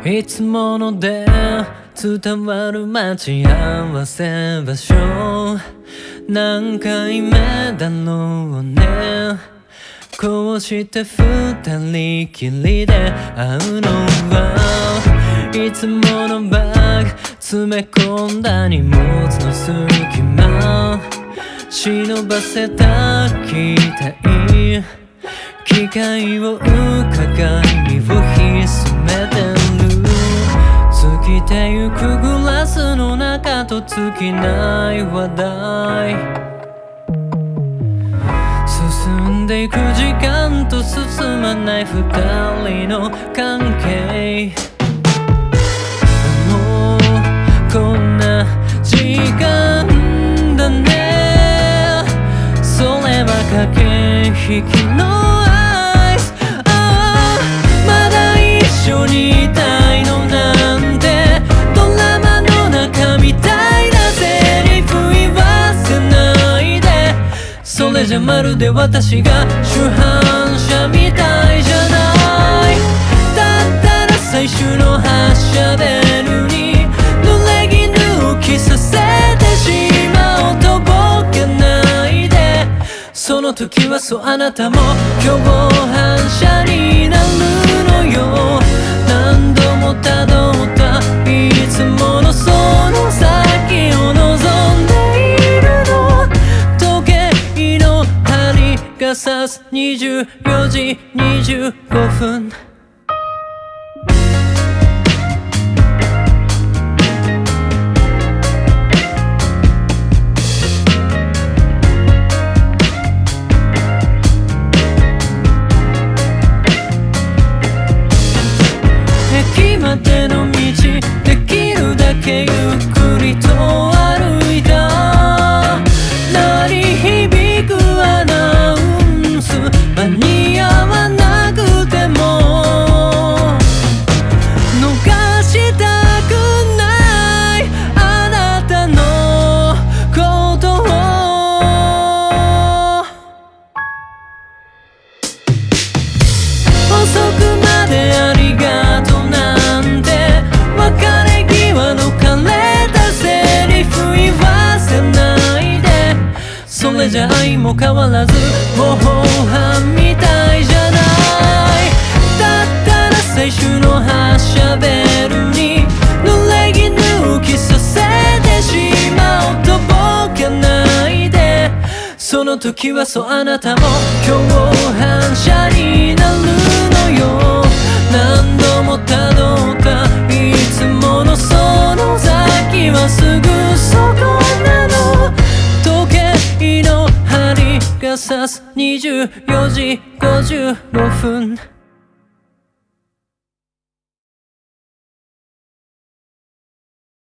いつもので伝わる待ち合わせ場所、何回目だろうね。こうして二人きりで会うのは、いつものバッグ詰め込んだ荷物の隙間、忍ばせた期待、機会を伺い身を潜めてる。尽きてゆくグラスの中と尽きない話題、進んでいく時間と進まない二人の関係。もうこんな時間だね、それは駆け引きの一緒にいたいのなんて、ドラマの中みたいなセリフ言わせないで。それじゃまるで私が主犯者みたいじゃない。だったら最初の発車ベルに濡れ衣着させてしまおうとぼけないで。その時はそうあなたも共犯者になるのよ。何度もたどったいつものその先を望んでいるの。時計の針が指す24時25分。手の道できるだけゆっくりと歩いた。鳴り響くアナウンス間に合わなくても逃したくないあなたのことを。遅くまでありがとうな、別れ際の枯れたセリフ言わせないで。それじゃ愛も変わらず模倣犯みたいじゃない。だったら最初の発車ベルに濡れ衣着させてしまおうとぼけないで。その時はそうあなたも共犯者になるのよ。何度もたどったいつものその先はすぐそこなの。時計の針が指す24時55分。